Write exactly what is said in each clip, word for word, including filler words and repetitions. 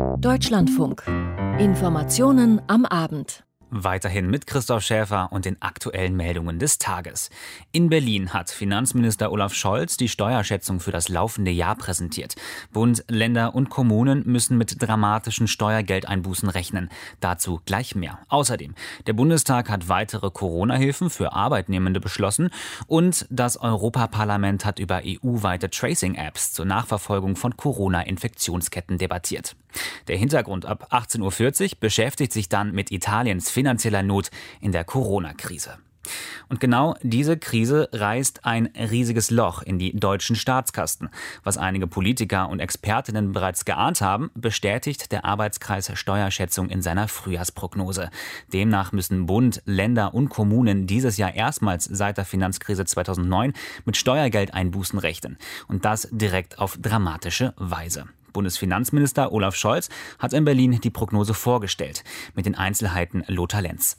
Deutschlandfunk. Informationen am Abend. Weiterhin mit Christoph Schäfer und den aktuellen Meldungen des Tages. In Berlin hat Finanzminister Olaf Scholz die Steuerschätzung für das laufende Jahr präsentiert. Bund, Länder und Kommunen müssen mit dramatischen Steuergeldeinbußen rechnen. Dazu gleich mehr. Außerdem, der Bundestag hat weitere Corona-Hilfen für Arbeitnehmende beschlossen und das Europaparlament hat über E U-weite Tracing-Apps zur Nachverfolgung von Corona-Infektionsketten debattiert. Der Hintergrund: ab achtzehn Uhr vierzig beschäftigt sich dann mit Italiens finanzieller Not in der Corona-Krise. Und genau diese Krise reißt ein riesiges Loch in die deutschen Staatskassen. Was einige Politiker und Expertinnen bereits geahnt haben, bestätigt der Arbeitskreis Steuerschätzung in seiner Frühjahrsprognose. Demnach müssen Bund, Länder und Kommunen dieses Jahr erstmals seit der Finanzkrise zweitausendneun mit Steuergeldeinbußen rechnen. Und das direkt auf dramatische Weise. Bundesfinanzminister Olaf Scholz hat in Berlin die Prognose vorgestellt. Mit den Einzelheiten Lothar Lenz.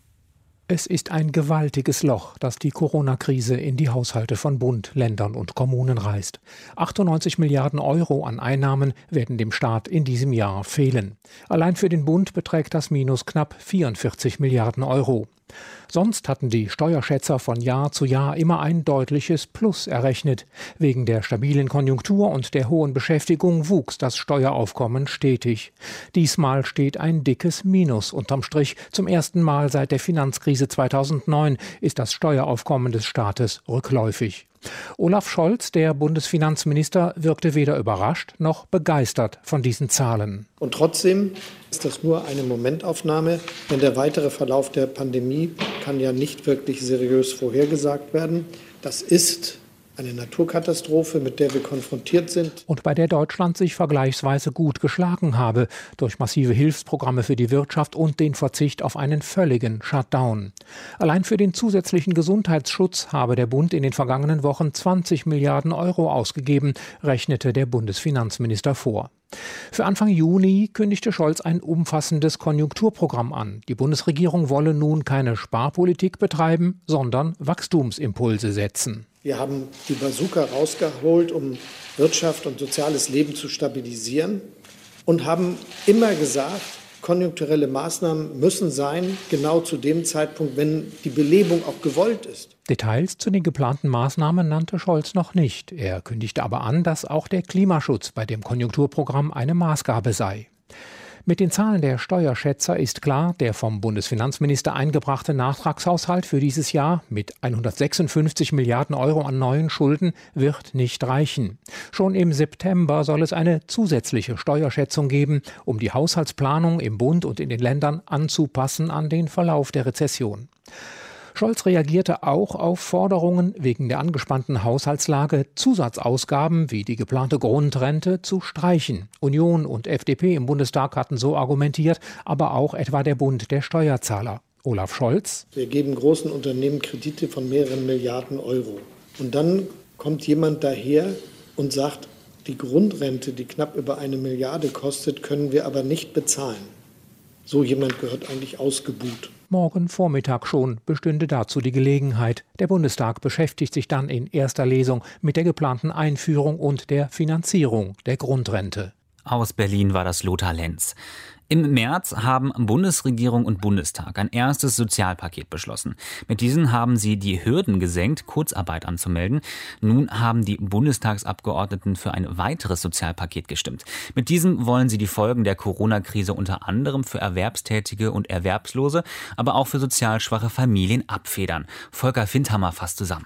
Es ist ein gewaltiges Loch, das die Corona-Krise in die Haushalte von Bund, Ländern und Kommunen reißt. achtundneunzig Milliarden Euro an Einnahmen werden dem Staat in diesem Jahr fehlen. Allein für den Bund beträgt das Minus knapp vierundvierzig Milliarden Euro. Sonst hatten die Steuerschätzer von Jahr zu Jahr immer ein deutliches Plus errechnet. Wegen der stabilen Konjunktur und der hohen Beschäftigung wuchs das Steueraufkommen stetig. Diesmal steht ein dickes Minus unterm Strich. Zum ersten Mal seit der Finanzkrise zweitausendneun ist das Steueraufkommen des Staates rückläufig. Olaf Scholz, der Bundesfinanzminister, wirkte weder überrascht noch begeistert von diesen Zahlen. Und trotzdem ist das nur eine Momentaufnahme, denn der weitere Verlauf der Pandemie kann ja nicht wirklich seriös vorhergesagt werden. Das ist eine Naturkatastrophe, mit der wir konfrontiert sind. Und bei der Deutschland sich vergleichsweise gut geschlagen habe, durch massive Hilfsprogramme für die Wirtschaft und den Verzicht auf einen völligen Shutdown. Allein für den zusätzlichen Gesundheitsschutz habe der Bund in den vergangenen Wochen zwanzig Milliarden Euro ausgegeben, rechnete der Bundesfinanzminister vor. Für Anfang Juni kündigte Scholz ein umfassendes Konjunkturprogramm an. Die Bundesregierung wolle nun keine Sparpolitik betreiben, sondern Wachstumsimpulse setzen. Wir haben die Bazooka rausgeholt, um Wirtschaft und soziales Leben zu stabilisieren und haben immer gesagt, konjunkturelle Maßnahmen müssen sein, genau zu dem Zeitpunkt, wenn die Belebung auch gewollt ist. Details zu den geplanten Maßnahmen nannte Scholz noch nicht. Er kündigte aber an, dass auch der Klimaschutz bei dem Konjunkturprogramm eine Maßgabe sei. Mit den Zahlen der Steuerschätzer ist klar, der vom Bundesfinanzminister eingebrachte Nachtragshaushalt für dieses Jahr mit hundertsechsundfünfzig Milliarden Euro an neuen Schulden wird nicht reichen. Schon im September soll es eine zusätzliche Steuerschätzung geben, um die Haushaltsplanung im Bund und in den Ländern anzupassen an den Verlauf der Rezession. Scholz reagierte auch auf Forderungen, wegen der angespannten Haushaltslage Zusatzausgaben wie die geplante Grundrente zu streichen. Union und F D P im Bundestag hatten so argumentiert, aber auch etwa der Bund der Steuerzahler. Olaf Scholz: Wir geben großen Unternehmen Kredite von mehreren Milliarden Euro. Und dann kommt jemand daher und sagt, die Grundrente, die knapp über eine Milliarde kostet, können wir aber nicht bezahlen. So jemand gehört eigentlich ausgebuht. Morgen Vormittag schon bestünde dazu die Gelegenheit. Der Bundestag beschäftigt sich dann in erster Lesung mit der geplanten Einführung und der Finanzierung der Grundrente. Aus Berlin war das Lothar Lenz. Im März haben Bundesregierung und Bundestag ein erstes Sozialpaket beschlossen. Mit diesen haben sie die Hürden gesenkt, Kurzarbeit anzumelden. Nun haben die Bundestagsabgeordneten für ein weiteres Sozialpaket gestimmt. Mit diesem wollen sie die Folgen der Corona-Krise unter anderem für Erwerbstätige und Erwerbslose, aber auch für sozial schwache Familien abfedern. Volker Findhammer fasst zusammen.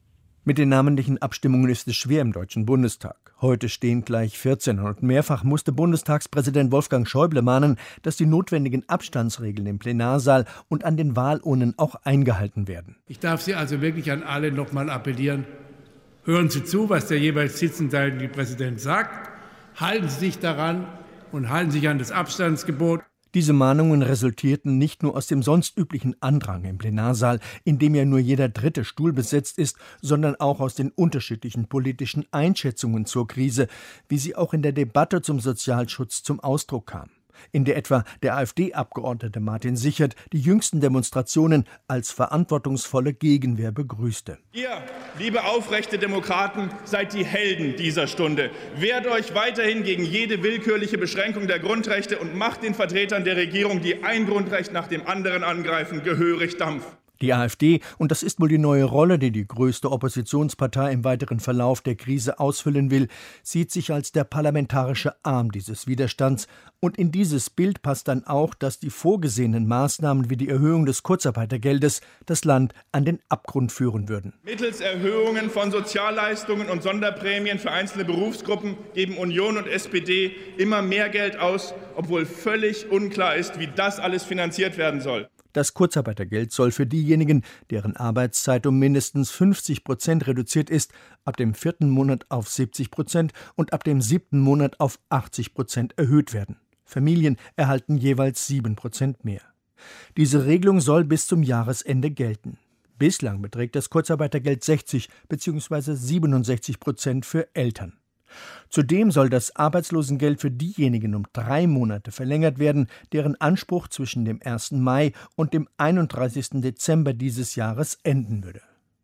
Mit den namentlichen Abstimmungen ist es schwer im Deutschen Bundestag. Heute stehen gleich vierzehn und mehrfach musste Bundestagspräsident Wolfgang Schäuble mahnen, dass die notwendigen Abstandsregeln im Plenarsaal und an den Wahlurnen auch eingehalten werden. Ich darf Sie also wirklich an alle noch mal appellieren, hören Sie zu, was der jeweils sitzende Präsident sagt, halten Sie sich daran und halten Sie sich an das Abstandsgebot. Diese Mahnungen resultierten nicht nur aus dem sonst üblichen Andrang im Plenarsaal, in dem ja nur jeder dritte Stuhl besetzt ist, sondern auch aus den unterschiedlichen politischen Einschätzungen zur Krise, wie sie auch in der Debatte zum Sozialschutz zum Ausdruck kam. in der etwa der AfD-Abgeordnete Martin Sichert die jüngsten Demonstrationen als verantwortungsvolle Gegenwehr begrüßte. Ihr, liebe aufrechte Demokraten, seid die Helden dieser Stunde. Wehrt euch weiterhin gegen jede willkürliche Beschränkung der Grundrechte und macht den Vertretern der Regierung, die ein Grundrecht nach dem anderen angreifen, gehörig Dampf. Die AfD, und das ist wohl die neue Rolle, die die größte Oppositionspartei im weiteren Verlauf der Krise ausfüllen will, sieht sich als der parlamentarische Arm dieses Widerstands. Und in dieses Bild passt dann auch, dass die vorgesehenen Maßnahmen wie die Erhöhung des Kurzarbeitergeldes das Land an den Abgrund führen würden. Mittels Erhöhungen von Sozialleistungen und Sonderprämien für einzelne Berufsgruppen geben Union und S P D immer mehr Geld aus, obwohl völlig unklar ist, wie das alles finanziert werden soll. Das Kurzarbeitergeld soll für diejenigen, deren Arbeitszeit um mindestens fünfzig Prozent reduziert ist, ab dem vierten Monat auf siebzig Prozent und ab dem siebten Monat auf achtzig Prozent erhöht werden. Familien erhalten jeweils sieben Prozent mehr. Diese Regelung soll bis zum Jahresende gelten. Bislang beträgt das Kurzarbeitergeld sechzig bzw. siebenundsechzig Prozent für Eltern. Zudem soll das Arbeitslosengeld für diejenigen um drei Monate verlängert werden, deren Anspruch zwischen dem ersten Mai und dem einunddreißigsten Dezember dieses Jahres enden würde.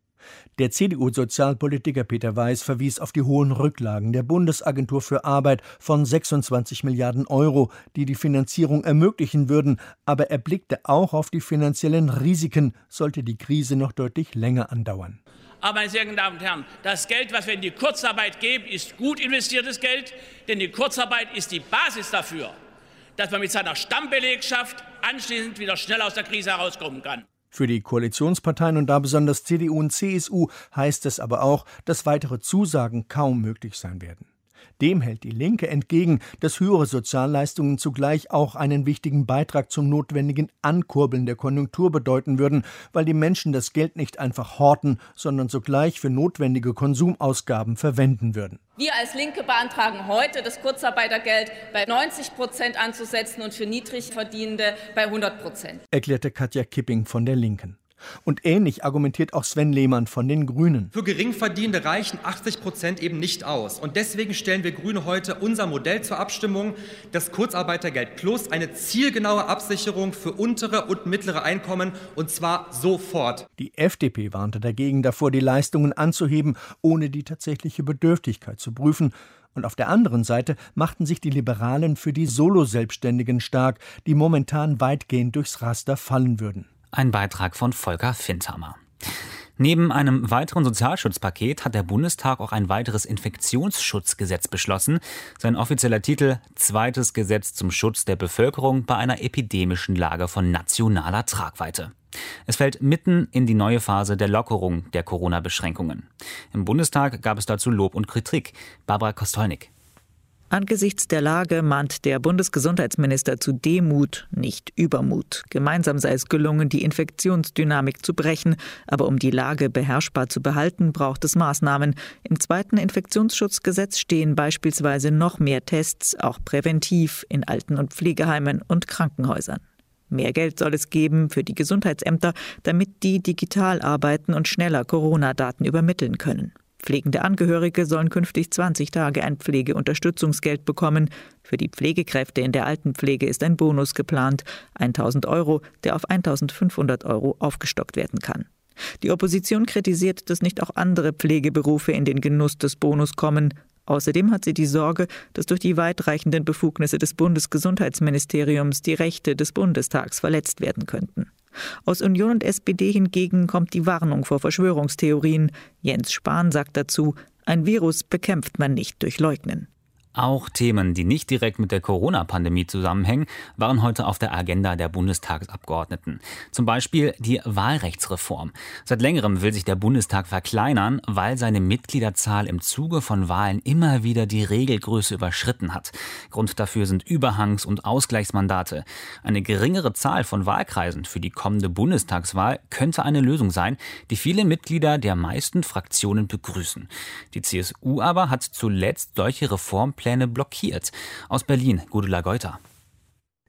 Der C D U-Sozialpolitiker Peter Weiß verwies auf die hohen Rücklagen der Bundesagentur für Arbeit von sechsundzwanzig Milliarden Euro, die die Finanzierung ermöglichen würden, aber er blickte auch auf die finanziellen Risiken, sollte die Krise noch deutlich länger andauern. Aber, meine sehr geehrten Damen und Herren, das Geld, was wir in die Kurzarbeit geben, ist gut investiertes Geld, denn die Kurzarbeit ist die Basis dafür, dass man mit seiner Stammbelegschaft anschließend wieder schnell aus der Krise herauskommen kann. Für die Koalitionsparteien und da besonders C D U und C S U heißt es aber auch, dass weitere Zusagen kaum möglich sein werden. Dem hält die Linke entgegen, dass höhere Sozialleistungen zugleich auch einen wichtigen Beitrag zum notwendigen Ankurbeln der Konjunktur bedeuten würden, weil die Menschen das Geld nicht einfach horten, sondern sogleich für notwendige Konsumausgaben verwenden würden. Wir als Linke beantragen heute, das Kurzarbeitergeld bei neunzig Prozent anzusetzen und für Niedrigverdienende bei hundert Prozent, erklärte Katja Kipping von der Linken. Und ähnlich argumentiert auch Sven Lehmann von den Grünen. Für Geringverdienende reichen achtzig Prozent eben nicht aus. Und deswegen stellen wir Grüne heute unser Modell zur Abstimmung, das Kurzarbeitergeld Plus, eine zielgenaue Absicherung für untere und mittlere Einkommen, und zwar sofort. Die F D P warnte dagegen davor, die Leistungen anzuheben, ohne die tatsächliche Bedürftigkeit zu prüfen. Und auf der anderen Seite machten sich die Liberalen für die Solo-Selbstständigen stark, die momentan weitgehend durchs Raster fallen würden. Ein Beitrag von Volker Findhammer. Neben einem weiteren Sozialschutzpaket hat der Bundestag auch ein weiteres Infektionsschutzgesetz beschlossen. Sein offizieller Titel: Zweites Gesetz zum Schutz der Bevölkerung bei einer epidemischen Lage von nationaler Tragweite. Es fällt mitten in die neue Phase der Lockerung der Corona-Beschränkungen. Im Bundestag gab es dazu Lob und Kritik. Barbara Kostolnik. Angesichts der Lage mahnt der Bundesgesundheitsminister zu Demut, nicht Übermut. Gemeinsam sei es gelungen, die Infektionsdynamik zu brechen. Aber um die Lage beherrschbar zu behalten, braucht es Maßnahmen. Im zweiten Infektionsschutzgesetz stehen beispielsweise noch mehr Tests, auch präventiv, in Alten- und Pflegeheimen und Krankenhäusern. Mehr Geld soll es geben für die Gesundheitsämter, damit die digital arbeiten und schneller Corona-Daten übermitteln können. Pflegende Angehörige sollen künftig zwanzig Tage ein Pflegeunterstützungsgeld bekommen. Für die Pflegekräfte in der Altenpflege ist ein Bonus geplant, tausend Euro, der auf eintausendfünfhundert Euro aufgestockt werden kann. Die Opposition kritisiert, dass nicht auch andere Pflegeberufe in den Genuss des Bonus kommen. Außerdem hat sie die Sorge, dass durch die weitreichenden Befugnisse des Bundesgesundheitsministeriums die Rechte des Bundestags verletzt werden könnten. Aus Union und S P D hingegen kommt die Warnung vor Verschwörungstheorien. Jens Spahn sagt dazu: Ein Virus bekämpft man nicht durch Leugnen. Auch Themen, die nicht direkt mit der Corona-Pandemie zusammenhängen, waren heute auf der Agenda der Bundestagsabgeordneten. Zum Beispiel die Wahlrechtsreform. Seit längerem will sich der Bundestag verkleinern, weil seine Mitgliederzahl im Zuge von Wahlen immer wieder die Regelgröße überschritten hat. Grund dafür sind Überhangs- und Ausgleichsmandate. Eine geringere Zahl von Wahlkreisen für die kommende Bundestagswahl könnte eine Lösung sein, die viele Mitglieder der meisten Fraktionen begrüßen. Die C S U aber hat zuletzt solche Reformpläne Pläne blockiert. Aus Berlin, Gudula Geuter.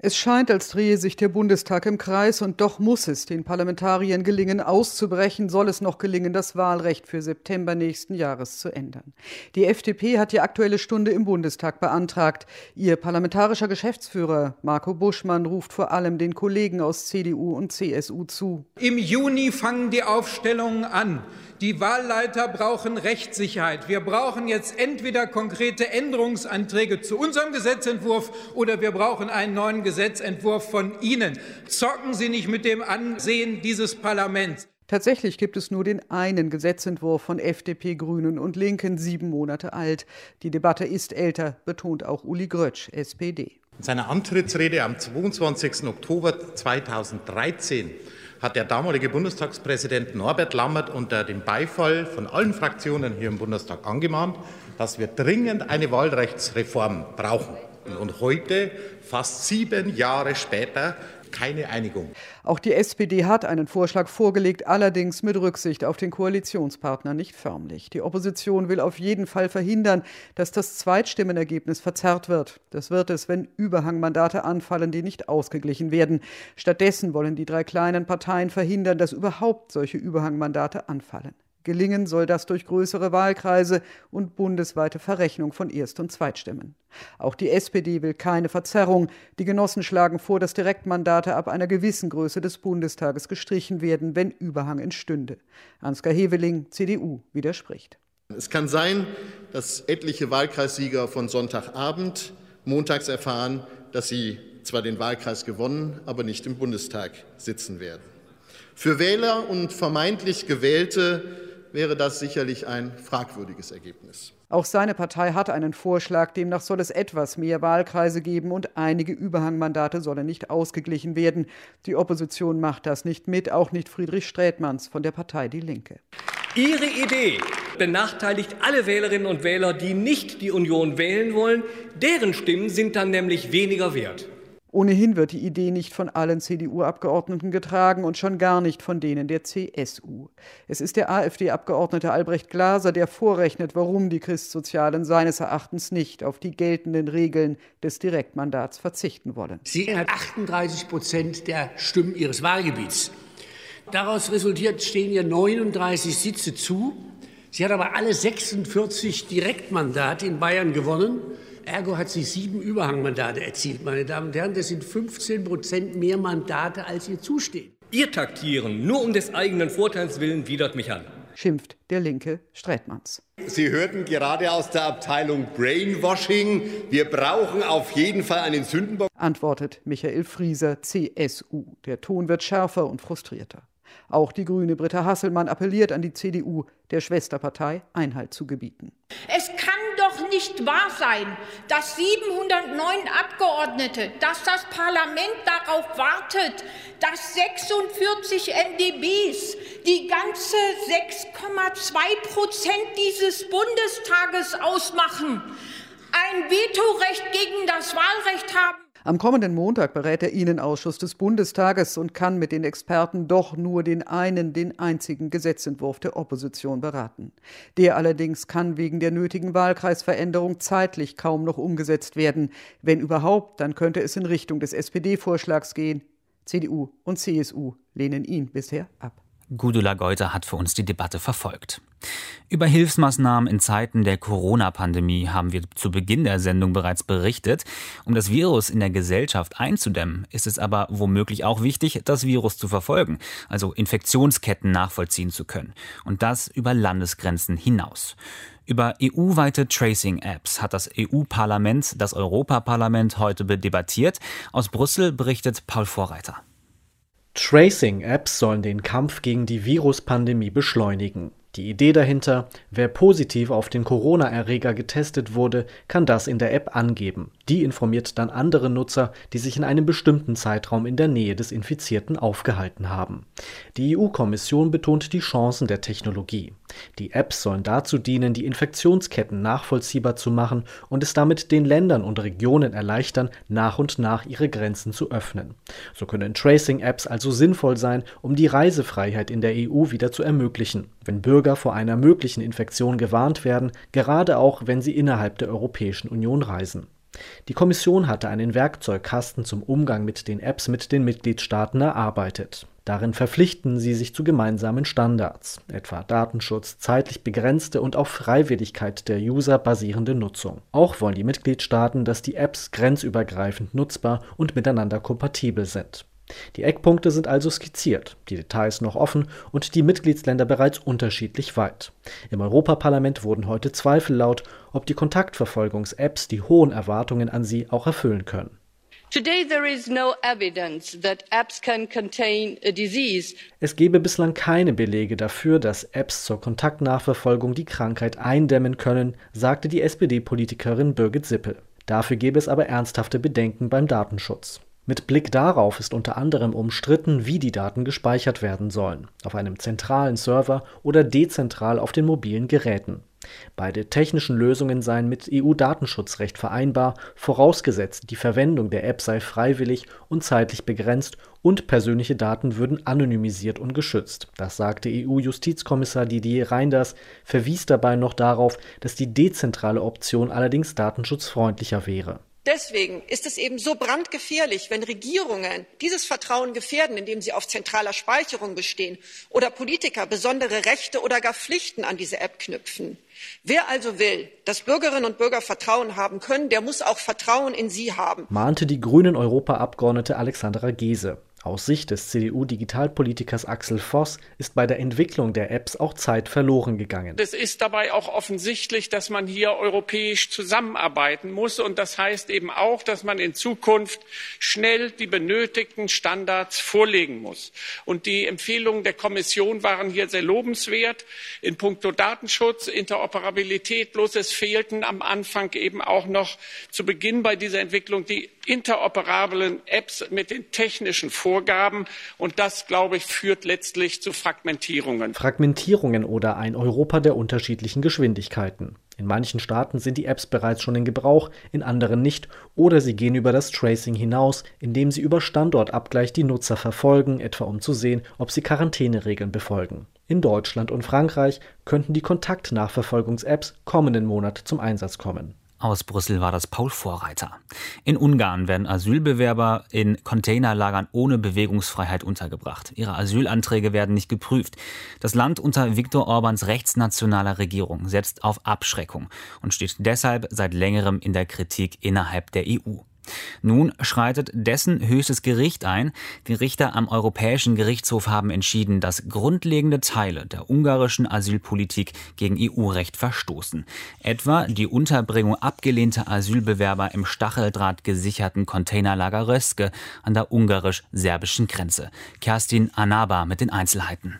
Es scheint, als drehe sich der Bundestag im Kreis, und doch muss es den Parlamentariern gelingen, auszubrechen, soll es noch gelingen, das Wahlrecht für September nächsten Jahres zu ändern. Die F D P hat die Aktuelle Stunde im Bundestag beantragt. Ihr parlamentarischer Geschäftsführer Marco Buschmann ruft vor allem den Kollegen aus C D U und C S U zu. Im Juni fangen die Aufstellungen an. Die Wahlleiter brauchen Rechtssicherheit. Wir brauchen jetzt entweder konkrete Änderungsanträge zu unserem Gesetzentwurf oder wir brauchen einen neuen Gesetzentwurf von Ihnen. Zocken Sie nicht mit dem Ansehen dieses Parlaments. Tatsächlich gibt es nur den einen Gesetzentwurf von F D P, Grünen und Linken, sieben Monate alt. Die Debatte ist älter, betont auch Uli Grötsch, S P D. In seiner Antrittsrede am zweiundzwanzigsten Oktober zweitausenddreizehn hat der damalige Bundestagspräsident Norbert Lammert unter dem Beifall von allen Fraktionen hier im Bundestag angemahnt, dass wir dringend eine Wahlrechtsreform brauchen. Und heute, fast sieben Jahre später, keine Einigung. Auch die S P D hat einen Vorschlag vorgelegt, allerdings mit Rücksicht auf den Koalitionspartner nicht förmlich. Die Opposition will auf jeden Fall verhindern, dass das Zweitstimmenergebnis verzerrt wird. Das wird es, wenn Überhangmandate anfallen, die nicht ausgeglichen werden. Stattdessen wollen die drei kleinen Parteien verhindern, dass überhaupt solche Überhangmandate anfallen. Gelingen soll das durch größere Wahlkreise und bundesweite Verrechnung von Erst- und Zweitstimmen. Auch die S P D will keine Verzerrung. Die Genossen schlagen vor, dass Direktmandate ab einer gewissen Größe des Bundestages gestrichen werden, wenn Überhang entstünde. Ansgar Heveling, C D U, widerspricht. Es kann sein, dass etliche Wahlkreissieger von Sonntagabend montags erfahren, dass sie zwar den Wahlkreis gewonnen, aber nicht im Bundestag sitzen werden. Für Wähler und vermeintlich Gewählte wäre das sicherlich ein fragwürdiges Ergebnis. Auch seine Partei hat einen Vorschlag, demnach soll es etwas mehr Wahlkreise geben und einige Überhangmandate sollen nicht ausgeglichen werden. Die Opposition macht das nicht mit, auch nicht Friedrich Strätmanns von der Partei Die Linke. Ihre Idee benachteiligt alle Wählerinnen und Wähler, die nicht die Union wählen wollen. Deren Stimmen sind dann nämlich weniger wert. Ohnehin wird die Idee nicht von allen C D U-Abgeordneten getragen und schon gar nicht von denen der C S U. Es ist der AfD-Abgeordnete Albrecht Glaser, der vorrechnet, warum die Christsozialen seines Erachtens nicht auf die geltenden Regeln des Direktmandats verzichten wollen. Sie hat achtunddreißig Prozent der Stimmen ihres Wahlgebiets. Daraus resultiert, stehen ihr neununddreißig Sitze zu. Sie hat aber alle sechsundvierzig Direktmandate in Bayern gewonnen. Ergo hat sie sieben Überhangmandate erzielt, meine Damen und Herren. Das sind fünfzehn Prozent mehr Mandate, als ihr zustehen. Ihr Taktieren, nur um des eigenen Vorteils willen, widert mich an, schimpft der Linke Strätmanns. Sie hörten gerade aus der Abteilung Brainwashing. Wir brauchen auf jeden Fall einen Sündenbock, antwortet Michael Frieser, C S U. Der Ton wird schärfer und frustrierter. Auch die grüne Britta Hasselmann appelliert an die C D U, der Schwesterpartei Einhalt zu gebieten. Es kann doch nicht wahr sein, dass siebenhundertneun Abgeordnete, dass das Parlament darauf wartet, dass sechsundvierzig M D Bs, die ganze sechs Komma zwei Prozent dieses Bundestages ausmachen, ein Vetorecht gegen das Wahlrecht haben. Am kommenden Montag berät der Innenausschuss des Bundestages und kann mit den Experten doch nur den einen, den einzigen Gesetzentwurf der Opposition beraten. Der allerdings kann wegen der nötigen Wahlkreisveränderung zeitlich kaum noch umgesetzt werden. Wenn überhaupt, dann könnte es in Richtung des S P D-Vorschlags gehen. C D U und C S U lehnen ihn bisher ab. Gudula Geuter hat für uns die Debatte verfolgt. Über Hilfsmaßnahmen in Zeiten der Corona-Pandemie haben wir zu Beginn der Sendung bereits berichtet. Um das Virus in der Gesellschaft einzudämmen, ist es aber womöglich auch wichtig, das Virus zu verfolgen, also Infektionsketten nachvollziehen zu können. Und das über Landesgrenzen hinaus. Über E U-weite Tracing-Apps hat das E U-Parlament das Europaparlament heute debattiert. Aus Brüssel berichtet Paul Vorreiter. Tracing-Apps sollen den Kampf gegen die Viruspandemie beschleunigen. Die Idee dahinter: Wer positiv auf den Corona-Erreger getestet wurde, kann das in der App angeben. Die informiert dann andere Nutzer, die sich in einem bestimmten Zeitraum in der Nähe des Infizierten aufgehalten haben. Die E U-Kommission betont die Chancen der Technologie. Die Apps sollen dazu dienen, die Infektionsketten nachvollziehbar zu machen und es damit den Ländern und Regionen erleichtern, nach und nach ihre Grenzen zu öffnen. So können Tracing-Apps also sinnvoll sein, um die Reisefreiheit in der E U wieder zu ermöglichen, wenn Bürger vor einer möglichen Infektion gewarnt werden, gerade auch wenn sie innerhalb der Europäischen Union reisen. Die Kommission hatte einen Werkzeugkasten zum Umgang mit den Apps mit den Mitgliedstaaten erarbeitet. Darin verpflichten sie sich zu gemeinsamen Standards, etwa Datenschutz, zeitlich begrenzte und auf Freiwilligkeit der User basierende Nutzung. Auch wollen die Mitgliedstaaten, dass die Apps grenzübergreifend nutzbar und miteinander kompatibel sind. Die Eckpunkte sind also skizziert, die Details noch offen und die Mitgliedsländer bereits unterschiedlich weit. Im Europaparlament wurden heute Zweifel laut, ob die Kontaktverfolgungs-Apps die hohen Erwartungen an sie auch erfüllen können. Today there is no evidence that apps can contain a disease. Es gebe bislang keine Belege dafür, dass Apps zur Kontaktnachverfolgung die Krankheit eindämmen können, sagte die S P D-Politikerin Birgit Sippel. Dafür gebe es aber ernsthafte Bedenken beim Datenschutz. Mit Blick darauf ist unter anderem umstritten, wie die Daten gespeichert werden sollen, auf einem zentralen Server oder dezentral auf den mobilen Geräten. Beide technischen Lösungen seien mit E U-Datenschutzrecht vereinbar, vorausgesetzt, die Verwendung der App sei freiwillig und zeitlich begrenzt und persönliche Daten würden anonymisiert und geschützt. Das sagte E U-Justizkommissar Didier Reynders, verwies dabei noch darauf, dass die dezentrale Option allerdings datenschutzfreundlicher wäre. Deswegen ist es eben so brandgefährlich, wenn Regierungen dieses Vertrauen gefährden, indem sie auf zentraler Speicherung bestehen oder Politiker besondere Rechte oder gar Pflichten an diese App knüpfen. Wer also will, dass Bürgerinnen und Bürger Vertrauen haben können, der muss auch Vertrauen in sie haben, mahnte die Grünen-Europaabgeordnete Alexandra Gese. Aus Sicht des C D U-Digitalpolitikers Axel Voss ist bei der Entwicklung der Apps auch Zeit verloren gegangen. Es ist dabei auch offensichtlich, dass man hier europäisch zusammenarbeiten muss. Und das heißt eben auch, dass man in Zukunft schnell die benötigten Standards vorlegen muss. Und die Empfehlungen der Kommission waren hier sehr lobenswert in puncto Datenschutz, Interoperabilität. Bloß es fehlten am Anfang eben auch noch zu Beginn bei dieser Entwicklung die interoperablen Apps mit den technischen Vorgaben. Und das, glaube ich, führt letztlich zu Fragmentierungen. Fragmentierungen oder ein Europa der unterschiedlichen Geschwindigkeiten. In manchen Staaten sind die Apps bereits schon in Gebrauch, in anderen nicht, oder sie gehen über das Tracing hinaus, indem sie über Standortabgleich die Nutzer verfolgen, etwa um zu sehen, ob sie Quarantäneregeln befolgen. In Deutschland und Frankreich könnten die Kontaktnachverfolgungs-Apps kommenden Monat zum Einsatz kommen. Aus Brüssel war das Paul Vorreiter. In Ungarn werden Asylbewerber in Containerlagern ohne Bewegungsfreiheit untergebracht. Ihre Asylanträge werden nicht geprüft. Das Land unter Viktor Orbáns rechtsnationaler Regierung setzt auf Abschreckung und steht deshalb seit längerem in der Kritik innerhalb der E U. Nun schreitet dessen höchstes Gericht ein. Die Richter am Europäischen Gerichtshof haben entschieden, dass grundlegende Teile der ungarischen Asylpolitik gegen E U-Recht verstoßen. Etwa die Unterbringung abgelehnter Asylbewerber im Stacheldraht gesicherten Containerlager Röszke an der ungarisch-serbischen Grenze. Kerstin Anaba mit den Einzelheiten.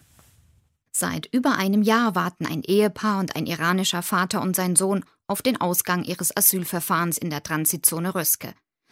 Seit über einem Jahr warten ein Ehepaar und ein iranischer Vater und sein Sohn auf den Ausgang ihres Asylverfahrens in der Transitzone Röszke.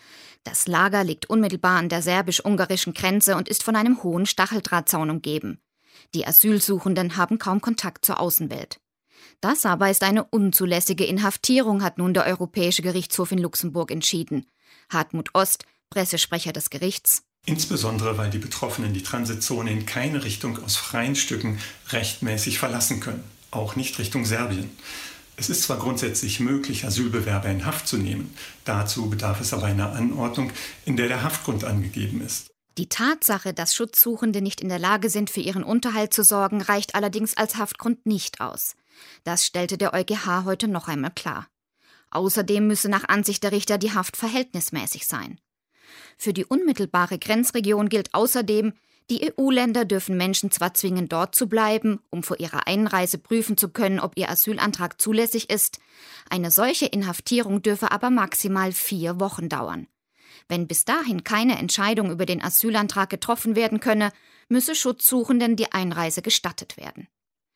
Das Lager liegt unmittelbar an der serbisch-ungarischen Grenze und ist von einem hohen Stacheldrahtzaun umgeben. Die Asylsuchenden haben kaum Kontakt zur Außenwelt. Das aber ist eine unzulässige Inhaftierung, hat nun der Europäische Gerichtshof in Luxemburg entschieden. Hartmut Ost, Pressesprecher des Gerichts. Insbesondere, weil die Betroffenen die Transitzone in keine Richtung aus freien Stücken rechtmäßig verlassen können, auch nicht Richtung Serbien. Es ist zwar grundsätzlich möglich, Asylbewerber in Haft zu nehmen, dazu bedarf es aber einer Anordnung, in der der Haftgrund angegeben ist. Die Tatsache, dass Schutzsuchende nicht in der Lage sind, für ihren Unterhalt zu sorgen, reicht allerdings als Haftgrund nicht aus. Das stellte der EuGH heute noch einmal klar. Außerdem müsse nach Ansicht der Richter die Haft verhältnismäßig sein. Für die unmittelbare Grenzregion gilt außerdem, die E U-Länder dürfen Menschen zwar zwingen, dort zu bleiben, um vor ihrer Einreise prüfen zu können, ob ihr Asylantrag zulässig ist. Eine solche Inhaftierung dürfe aber maximal vier Wochen dauern. Wenn bis dahin keine Entscheidung über den Asylantrag getroffen werden könne, müsse Schutzsuchenden die Einreise gestattet werden.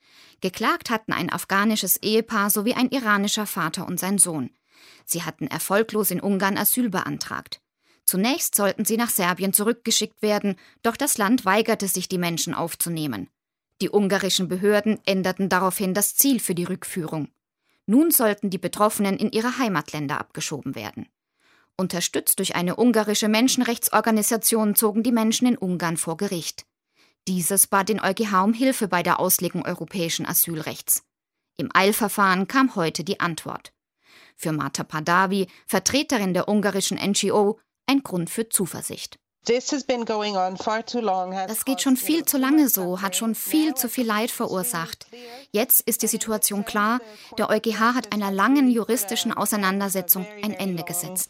Geklagt hatten ein afghanisches Ehepaar sowie ein iranischer Vater und sein Sohn. Sie hatten erfolglos in Ungarn Asyl beantragt. Zunächst sollten sie nach Serbien zurückgeschickt werden, doch das Land weigerte sich, die Menschen aufzunehmen. Die ungarischen Behörden änderten daraufhin das Ziel für die Rückführung. Nun sollten die Betroffenen in ihre Heimatländer abgeschoben werden. Unterstützt durch eine ungarische Menschenrechtsorganisation zogen die Menschen in Ungarn vor Gericht. Dieses bat den EuGH um Hilfe bei der Auslegung europäischen Asylrechts. Im Eilverfahren kam heute die Antwort. Für Marta Pardavi, Vertreterin der ungarischen N G O, ein Grund für Zuversicht. Das geht schon viel zu lange so, hat schon viel zu viel Leid verursacht. Jetzt ist die Situation klar, der EuGH hat einer langen juristischen Auseinandersetzung ein Ende gesetzt.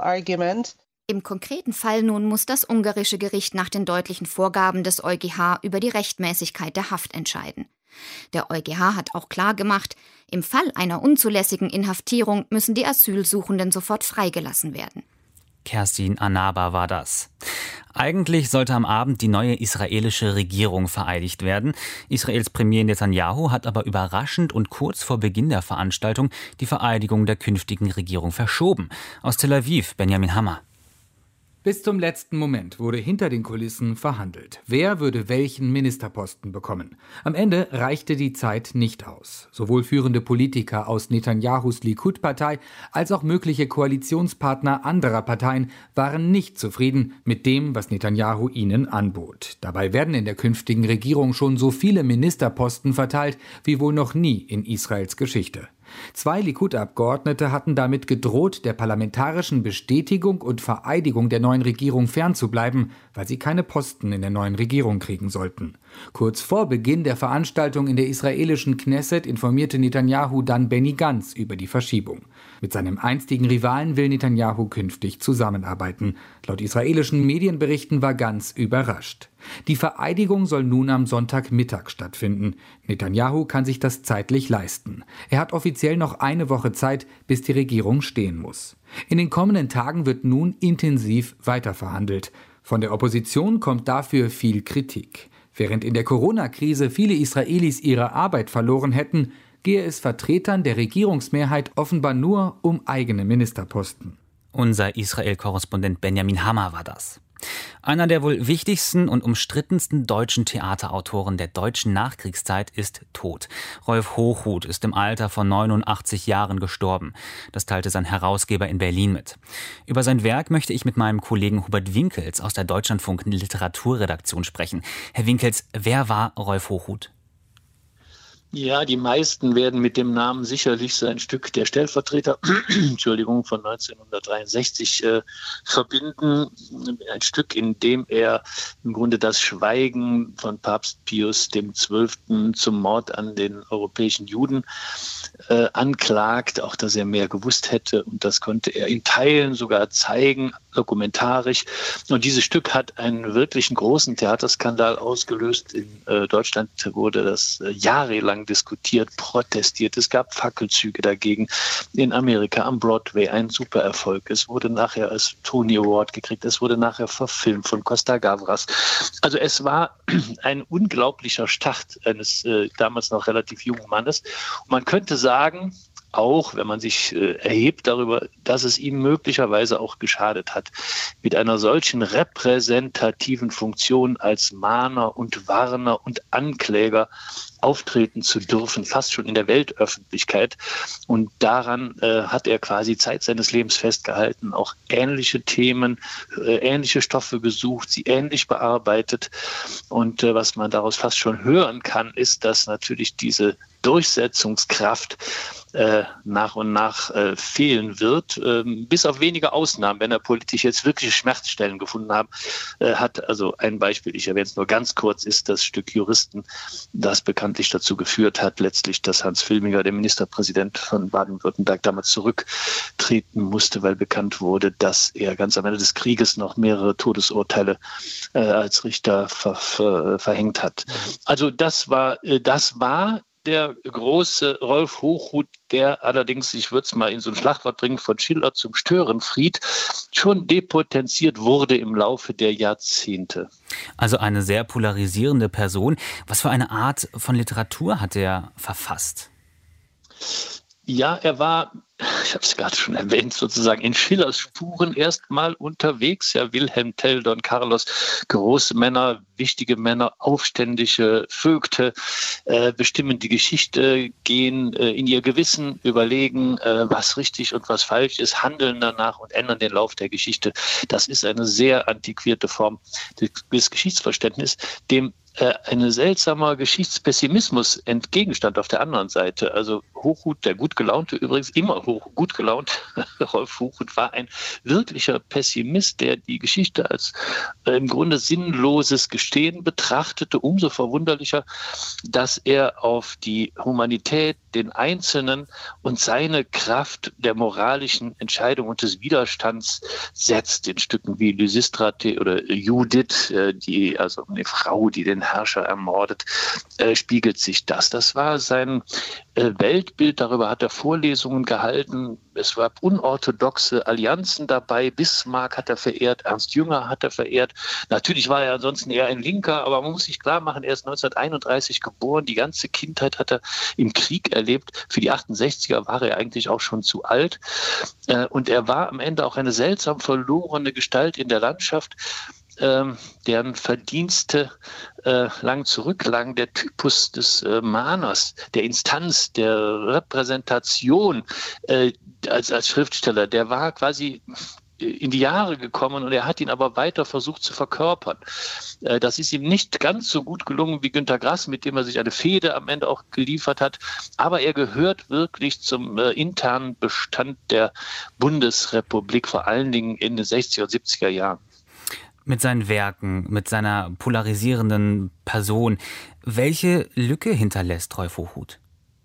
Im konkreten Fall nun muss das ungarische Gericht nach den deutlichen Vorgaben des EuGH über die Rechtmäßigkeit der Haft entscheiden. Der EuGH hat auch klargemacht, im Fall einer unzulässigen Inhaftierung müssen die Asylsuchenden sofort freigelassen werden. Kerstin Anaba war das. Eigentlich sollte am Abend die neue israelische Regierung vereidigt werden. Israels Premier Netanyahu hat aber überraschend und kurz vor Beginn der Veranstaltung die Vereidigung der künftigen Regierung verschoben. Aus Tel Aviv, Benjamin Hammer. Bis zum letzten Moment wurde hinter den Kulissen verhandelt. Wer würde welchen Ministerposten bekommen? Am Ende reichte die Zeit nicht aus. Sowohl führende Politiker aus Netanyahus Likud-Partei als auch mögliche Koalitionspartner anderer Parteien waren nicht zufrieden mit dem, was Netanyahu ihnen anbot. Dabei werden in der künftigen Regierung schon so viele Ministerposten verteilt wie wohl noch nie in Israels Geschichte. Zwei Likud-Abgeordnete hatten damit gedroht, der parlamentarischen Bestätigung und Vereidigung der neuen Regierung fernzubleiben, weil sie keine Posten in der neuen Regierung kriegen sollten. Kurz vor Beginn der Veranstaltung in der israelischen Knesset informierte Netanyahu dann Benny Gantz über die Verschiebung. Mit seinem einstigen Rivalen will Netanyahu künftig zusammenarbeiten. Laut israelischen Medienberichten war Gantz überrascht. Die Vereidigung soll nun am Sonntagmittag stattfinden. Netanyahu kann sich das zeitlich leisten. Er hat offiziell noch eine Woche Zeit, bis die Regierung stehen muss. In den kommenden Tagen wird nun intensiv weiterverhandelt. Von der Opposition kommt dafür viel Kritik. Während in der Corona-Krise viele Israelis ihre Arbeit verloren hätten, gehe es Vertretern der Regierungsmehrheit offenbar nur um eigene Ministerposten. Unser Israel-Korrespondent Benjamin Hammer war das. Einer der wohl wichtigsten und umstrittensten deutschen Theaterautoren der deutschen Nachkriegszeit ist tot. Rolf Hochhuth ist im Alter von neunundachtzig Jahren gestorben. Das teilte sein Herausgeber in Berlin mit. Über sein Werk möchte ich mit meinem Kollegen Hubert Winkels aus der Deutschlandfunk Literaturredaktion sprechen. Herr Winkels, wer war Rolf Hochhuth? Ja, die meisten werden mit dem Namen sicherlich sein Stück Der Stellvertreter, Entschuldigung, von neunzehnhundertdreiundsechzig äh, verbinden. Ein Stück, in dem er im Grunde das Schweigen von Papst Pius der Zwölfte zum Mord an den europäischen Juden äh, anklagt, auch dass er mehr gewusst hätte. Und das konnte er in Teilen sogar zeigen, dokumentarisch. Und dieses Stück hat einen wirklichen großen Theaterskandal ausgelöst. In äh, Deutschland wurde das äh, jahrelang diskutiert, protestiert. Es gab Fackelzüge dagegen. In Amerika am Broadway ein super Erfolg. Es wurde nachher als Tony Award gekriegt. Es wurde nachher verfilmt von Costa Gavras. Also es war ein unglaublicher Start eines äh, damals noch relativ jungen Mannes. Und man könnte sagen, auch wenn man sich äh, erhebt darüber, dass es ihm möglicherweise auch geschadet hat, mit einer solchen repräsentativen Funktion als Mahner und Warner und Ankläger auftreten zu dürfen, fast schon in der Weltöffentlichkeit. Und daran äh, hat er quasi Zeit seines Lebens festgehalten, auch ähnliche Themen, äh, ähnliche Stoffe gesucht, sie ähnlich bearbeitet. Und äh, was man daraus fast schon hören kann, ist, dass natürlich diese Durchsetzungskraft äh, nach und nach äh, fehlen wird, äh, bis auf wenige Ausnahmen, wenn er politisch jetzt wirkliche Schmerzstellen gefunden haben, äh, hat. Also ein Beispiel, ich erwähne es nur ganz kurz, ist das Stück Juristen, das bekanntlich dazu geführt hat, letztlich, dass Hans Filminger, der Ministerpräsident von Baden-Württemberg, damals zurücktreten musste, weil bekannt wurde, dass er ganz am Ende des Krieges noch mehrere Todesurteile äh, als Richter ver- ver- verhängt hat. Also das war, äh, das war der große Rolf Hochhuth, der allerdings, ich würde es mal in so ein Schlagwort bringen, von Schiller zum Störenfried, schon depotenziert wurde im Laufe der Jahrzehnte. Also eine sehr polarisierende Person. Was für eine Art von Literatur hat er verfasst? Ja, er war, ich habe es gerade schon erwähnt, sozusagen in Schillers Spuren erstmal unterwegs. Ja, Wilhelm Tell, Don Carlos, große Männer, wichtige Männer, aufständische Vögte, äh, bestimmen die Geschichte, gehen äh, in ihr Gewissen, überlegen, äh, was richtig und was falsch ist, handeln danach und ändern den Lauf der Geschichte. Das ist eine sehr antiquierte Form des Geschichtsverständnisses, dem ein seltsamer Geschichtspessimismus entgegenstand auf der anderen Seite. Also Hochhuth, der gut gelaunte übrigens, immer hoch, gut gelaunt, Rolf Hochhuth war ein wirklicher Pessimist, der die Geschichte als äh, im Grunde sinnloses Gestehen betrachtete. Umso verwunderlicher, dass er auf die Humanität, den Einzelnen und seine Kraft der moralischen Entscheidung und des Widerstands setzt, in Stücken wie Lysistrate oder Judith, äh, die, also eine Frau, die den Herrscher ermordet, äh, spiegelt sich das. Das war sein äh, Weltbild, darüber hat er Vorlesungen gehalten. Es war unorthodoxe Allianzen dabei. Bismarck hat er verehrt, Ernst Jünger hat er verehrt. Natürlich war er ansonsten eher ein Linker, aber man muss sich klar machen, er ist neunzehnhunderteinunddreißig geboren. Die ganze Kindheit hat er im Krieg erlebt. Für die achtundsechziger war er eigentlich auch schon zu alt. Und er war am Ende auch eine seltsam verlorene Gestalt in der Landschaft, deren Verdienste äh, lang zurücklagen, der Typus des äh, Mahners, der Instanz, der Repräsentation äh, als, als Schriftsteller, der war quasi in die Jahre gekommen und er hat ihn aber weiter versucht zu verkörpern. Äh, das ist ihm nicht ganz so gut gelungen wie Günter Grass, mit dem er sich eine Fehde am Ende auch geliefert hat, aber er gehört wirklich zum äh, internen Bestand der Bundesrepublik, vor allen Dingen in den sechziger und siebziger Jahren. Mit seinen Werken, mit seiner polarisierenden Person. Welche Lücke hinterlässt Rolf Hochhuth?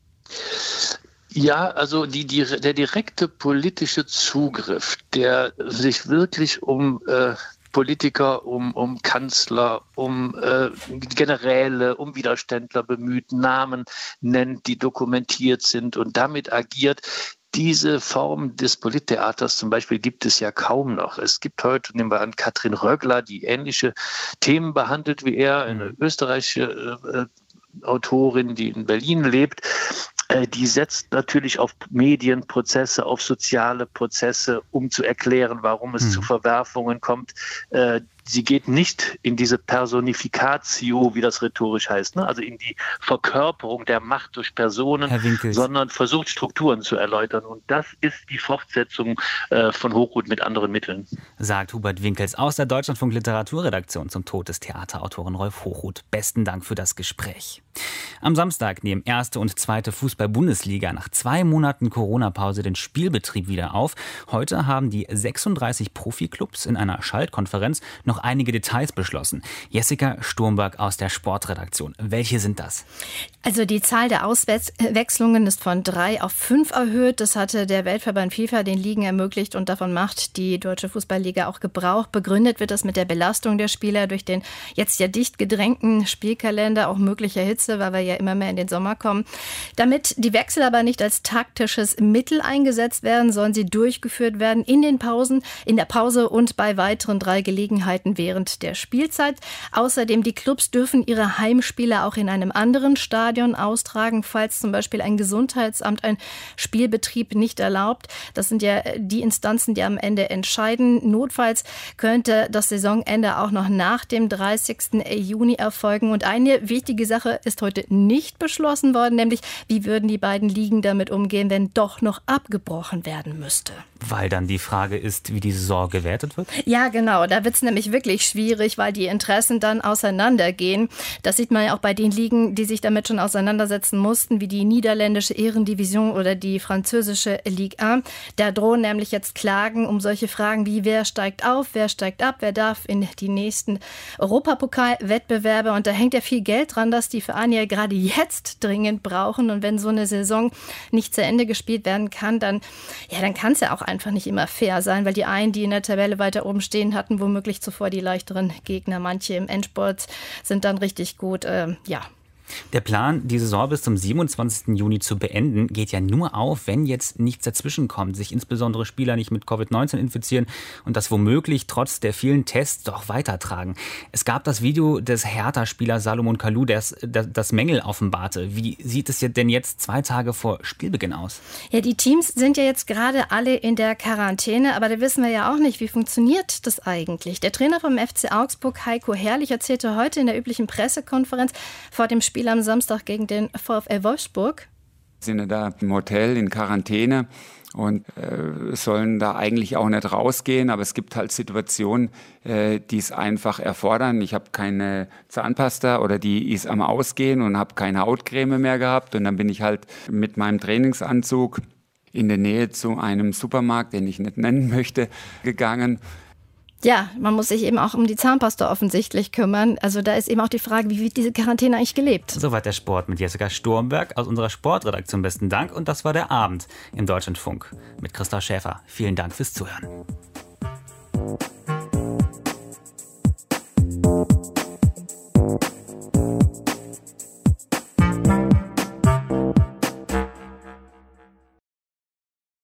Ja, also die, die, der direkte politische Zugriff, der sich wirklich um äh, Politiker, um, um Kanzler, um äh, Generäle, um Widerständler bemüht, Namen nennt, die dokumentiert sind und damit agiert. Diese Form des Polittheaters zum Beispiel gibt es ja kaum noch. Es gibt heute, nehmen wir an, Katrin Röggler, die ähnliche Themen behandelt wie er, eine österreichische äh, Autorin, die in Berlin lebt. Äh, die setzt natürlich auf Medienprozesse, auf soziale Prozesse, um zu erklären, warum es mhm. zu Verwerfungen kommt. Äh, Sie geht nicht in diese Personificatio, wie das rhetorisch heißt, ne? Also in die Verkörperung der Macht durch Personen, sondern versucht Strukturen zu erläutern. Und das ist die Fortsetzung äh, von Hochhuth mit anderen Mitteln. Sagt Hubert Winkels aus der Deutschlandfunk Literaturredaktion zum Tod des Theaterautoren Rolf Hochhuth. Besten Dank für das Gespräch. Am Samstag nehmen erste und zweite Fußball-Bundesliga nach zwei Monaten Corona-Pause den Spielbetrieb wieder auf. Heute haben die sechsunddreißig Profiklubs in einer Schaltkonferenz noch einige Details beschlossen. Jessica Sturmberg aus der Sportredaktion. Welche sind das? Also die Zahl der Auswechslungen ist von drei auf fünf erhöht. Das hatte der Weltverband FIFA den Ligen ermöglicht und davon macht die Deutsche Fußballliga auch Gebrauch. Begründet wird das mit der Belastung der Spieler durch den jetzt ja dicht gedrängten Spielkalender, auch möglicher Hitze, weil wir ja immer mehr in den Sommer kommen. Damit die Wechsel aber nicht als taktisches Mittel eingesetzt werden, sollen sie durchgeführt werden in den Pausen, in der Pause und bei weiteren drei Gelegenheiten während der Spielzeit. Außerdem, die Clubs dürfen ihre Heimspiele auch in einem anderen Stadion austragen, falls zum Beispiel ein Gesundheitsamt einen Spielbetrieb nicht erlaubt. Das sind ja die Instanzen, die am Ende entscheiden. Notfalls könnte das Saisonende auch noch nach dem dreißigsten Juni erfolgen. Und eine wichtige Sache ist heute nicht beschlossen worden, nämlich wie würden die beiden Ligen damit umgehen, wenn doch noch abgebrochen werden müsste. Weil dann die Frage ist, wie die Saison gewertet wird? Ja, genau. Da wird es nämlich wirklich schwierig, weil die Interessen dann auseinandergehen. Das sieht man ja auch bei den Ligen, die sich damit schon auseinandersetzen mussten, wie die niederländische Ehrendivision oder die französische Ligue eins. Da drohen nämlich jetzt Klagen um solche Fragen wie, wer steigt auf, wer steigt ab, wer darf in die nächsten Europapokalwettbewerbe. Und da hängt ja viel Geld dran, dass die Vereine ja gerade jetzt dringend brauchen. Und wenn so eine Saison nicht zu Ende gespielt werden kann, dann, ja, dann kann es ja auch einfach nicht immer fair sein, weil die einen, die in der Tabelle weiter oben stehen, hatten womöglich zuvor die leichteren Gegner. Manche im Endspurt sind dann richtig gut. Ähm, ja. Der Plan, die Saison bis zum siebenundzwanzigsten Juni zu beenden, geht ja nur auf, wenn jetzt nichts dazwischen kommt, sich insbesondere Spieler nicht mit Covid neunzehn infizieren und das womöglich trotz der vielen Tests doch weitertragen. Es gab das Video des Hertha-Spielers Salomon Kalou, der das Mängel offenbarte. Wie sieht es denn jetzt zwei Tage vor Spielbeginn aus? Ja, die Teams sind ja jetzt gerade alle in der Quarantäne, aber da wissen wir ja auch nicht, wie funktioniert das eigentlich. Der Trainer vom F C Augsburg, Heiko Herrlich, erzählte heute in der üblichen Pressekonferenz vor dem Spiel am Samstag gegen den VfL Wolfsburg. Wir sind da im Hotel in Quarantäne und äh, sollen da eigentlich auch nicht rausgehen. Aber es gibt halt Situationen, äh, die es einfach erfordern. Ich habe keine Zahnpasta oder die ist am Ausgehen und habe keine Hautcreme mehr gehabt. Und dann bin ich halt mit meinem Trainingsanzug in der Nähe zu einem Supermarkt, den ich nicht nennen möchte, gegangen. Ja, man muss sich eben auch um die Zahnpasta offensichtlich kümmern. Also da ist eben auch die Frage, wie wird diese Quarantäne eigentlich gelebt? Soweit der Sport mit Jessica Sturmberg aus unserer Sportredaktion. Besten Dank. Und das war der Abend im Deutschlandfunk mit Christoph Schäfer. Vielen Dank fürs Zuhören.